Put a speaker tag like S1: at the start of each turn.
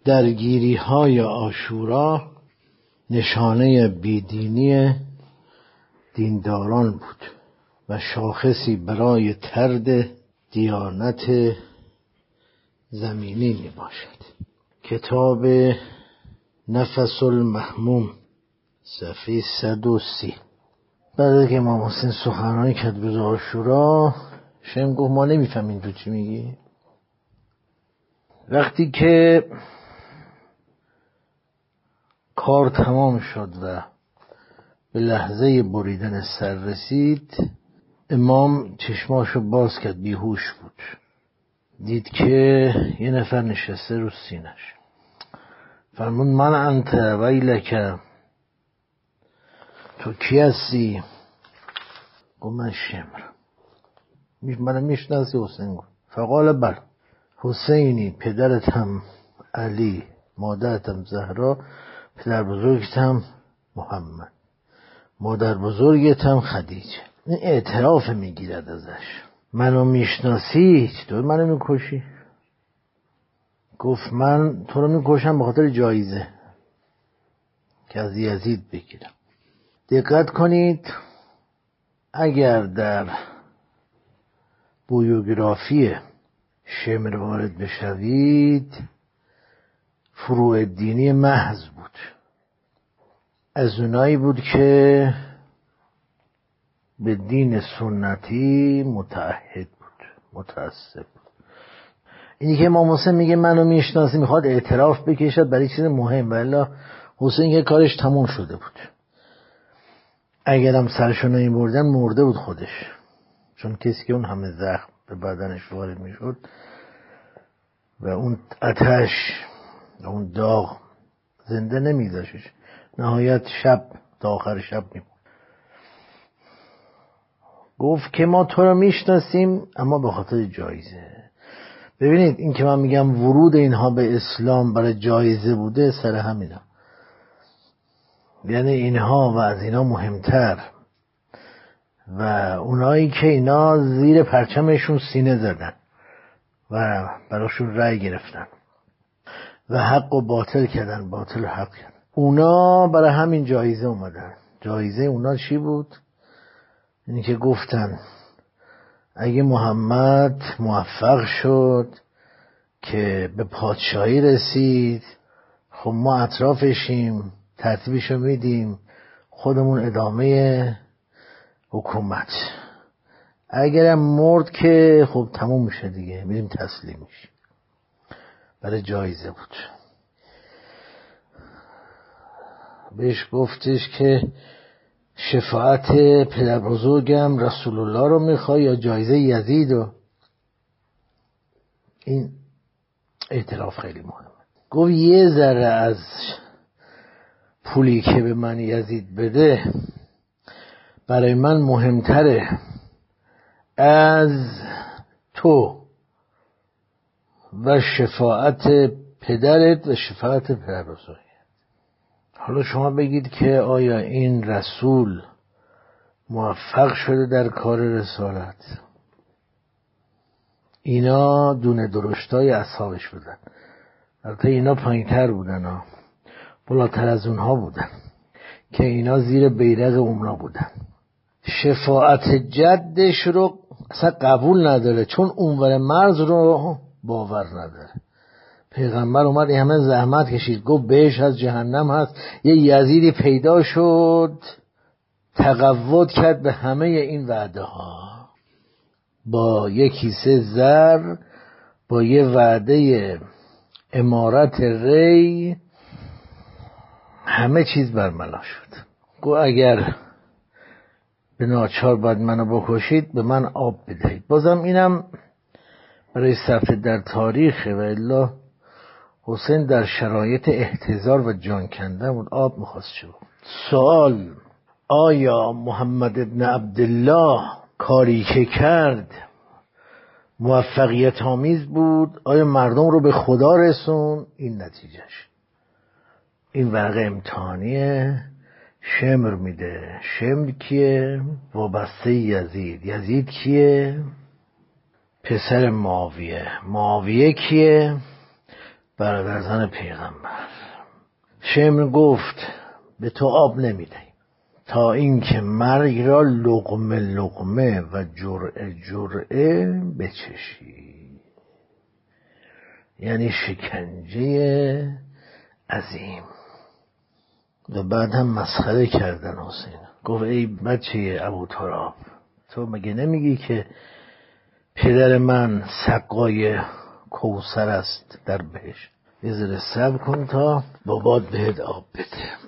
S1: درگیری های عاشورا نشانه بیدینی دینداران بود و شاخصی برای طرد دیانت زمینی می باشد. کتاب نفس المهموم صفحه 130. بعد از که امام حسین سخنرانی کرد روز عاشورا، شیخ گفت ما نمیفهمیم تو چی میگی. وقتی که کار تمام شد و به لحظه بریدن سر رسید، امام چشماشو باز کرد، بیهوش بود. دید که یه نفر نشسته رو سینش. فرمود من انت ویلک، تو کی هستی؟ گفت من شمر. منو میشناسی حسین؟ گفت فقال بله. حسینی پدرت هم علی، مادرت هم زهرا، پدر بزرگت هم محمد، مادر بزرگت هم خدیجه. این اعتراف میگیرد ازش. منو میشناسی؟ چطور منو میکشی؟ گفت من تو رو میکشم به خاطر جایزه که از یزید بگیرم. دقت کنید، اگر در بیوگرافی شمر وارد بشوید، فروع دینی محض بود. از اونایی بود که به دین سنتی متعهد بود، متعصب بود. اینی که امام حسین میگه منو میشناسی، میخواد اعتراف بکشد برای چیز مهم، ولی حسین که کارش تموم شده بود. اگرم سرشو نمیبردن مرده بود خودش، چون کسی که اون همه زخم به بدنش وارد میشد و اون آتش و اون داغ زنده نمیذاشش، نهایت شب تا آخر شب میمون. گفت که ما تو رو میشناسیم اما به خاطر جایزه. ببینید این که من میگم ورود اینها به اسلام برای جایزه بوده، سر همینا. یعنی اینها و از اینا مهمتر و اونایی که اینا زیر پرچمشون سینه زدن و براشون رأی گرفتن و حق و باطل کردن، باطل و حق کردن، اونا برای همین جایزه اومدن. جایزه اونا چی بود؟ اینی که گفتن اگه محمد موفق شد که به پادشاهی رسید، خب ما اطرافشیم، ترتیبشو میدیم، خودمون ادامه حکومت. اگرم مرد که خب تموم میشه دیگه، میریم تسلیم میشیم. برای جایزه بود. بهش گفتش که شفاعت پدر بزرگم رسول الله رو میخوای یا جایزه یزید رو؟ این اعتراف خیلی مهمه. گفت یه ذره از پولی که به من یزید بده برای من مهمتره از تو و شفاعت پدرت و شفاعت پدر بزرگت. حالا شما بگید که آیا این رسول موفق شده در کار رسالت؟ اینا دونه درشتای اصحابش بودن. البته اینا پایین‌تر بودن ها، بالاتر از اونها بودن که اینا زیر بیرق اونا بودن. شفاعت جدش رو اصلا قبول نداره، چون اونور مرز رو باور نداره. پیغمبر اومد این همه زحمت کشید، گفت بهش از جهنم هست، یه یزیدی پیدا شد تقوت کرد به همه این وعده ها، با یه کیسه زر، با یه وعده امارت ری، همه چیز برملا شد. گفت اگر به ناچار باید منو بکشید به من آب بدهید. بازم اینم برای صفحه در تاریخ و الا حسین در شرایط احتضار و جان کنده بود، آب میخواست شد. سوال: آیا محمد ابن عبدالله کاری که کرد موفقیت آمیز بود؟ آیا مردم رو به خدا رسون؟ این نتیجهش. این ورقه امتحانیه. شمر میده. شمر کیه؟ وابسته یزید. یزید کیه؟ پسر معاویه. معاویه کیه؟ برادرزن پیغمبر. شمر گفت به تو آب نمیدهیم تا اینکه مرگ را لقمه لقمه و جرعه جرعه بچشی. یعنی شکنجه عظیم. و بعد هم مسخره کردن حسین. گفت ای بچه ابو تراب، تو مگه نمیگی که پدر من سقای کوثر است در بهشت؟ یه ذره صبر کن تا بابات بهت آب بده.